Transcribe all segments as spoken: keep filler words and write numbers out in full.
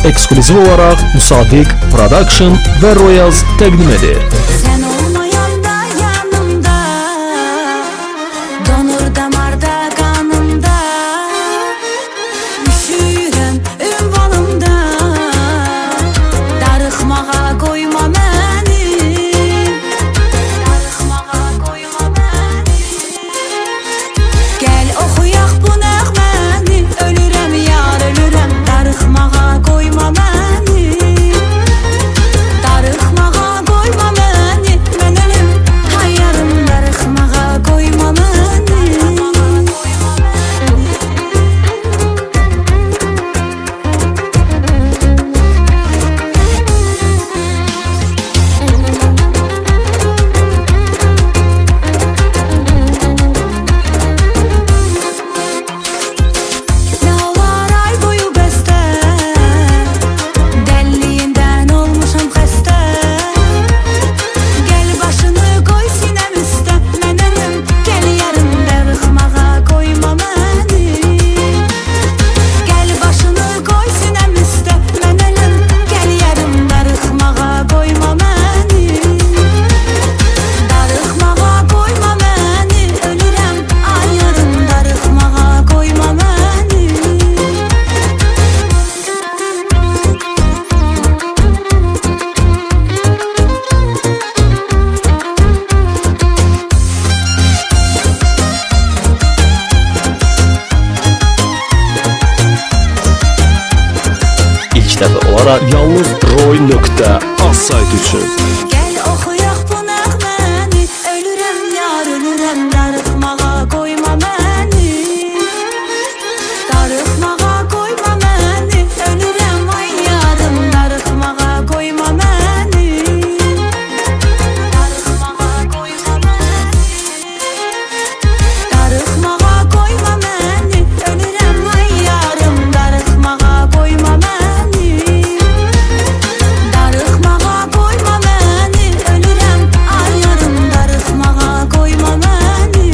ekskluziv olaraq Müsadiq Production və Royals təqdim edir. Sən olmayanda yanımda, donur damarda qanımda, üşüyürəm ünvanımda, darıxmağa qoyma məni, darıxmağa qoyma məni. Gəl oxuyaq bu nəğməni, ölürəm yar ölürəm, darıxmağa qoyma məni, darıxmağa qoyma məni, mən ölüm hayarım, darıxmağa qoyma məni. Nə olar ay boyu bəstə, dəlliyindən olmuşam xəstə. Gəl başını qoy sinəm üstə, mən ölüm, gəl yarım, darıxmağa qoyma məni. Gəl başını qoy sinəm üstə, mən ölüm, gəl yarım, darıxmağa qoyma məni. Darıxmağa qoyma məni, ölürəm ay yarım, darıxmağa qoyma məni. İlk dəfə olaraq yalnız roy nöqtə az sayt üçün. Gəl oxuyaq bu nəğməni, ölürəm yar ölürəm, darıxmağa qoyma məni. Darıxmağa qoyma məni, ölürəm ay yarım, darıxmağa qoyma məni. Darıxmağa qoyma məni, darıxmağa qoyma məni, ölürəm ay yarım, darıxmağa qoyma məni. Darıxmağa qoyma məni, ölürəm ay yarım, darıxmağa qoyma məni.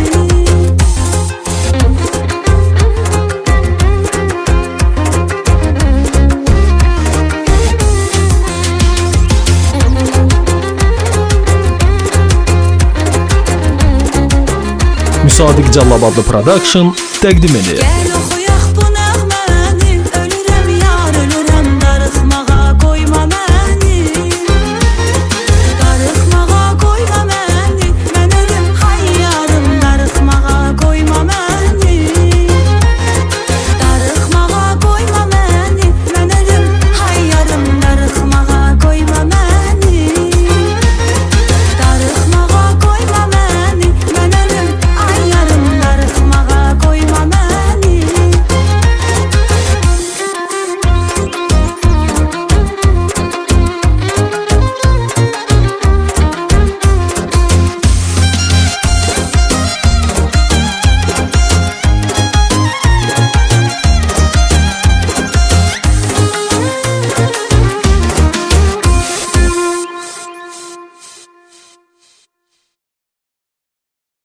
Müsadiq Callabadlı Production təqdim edir. Gəl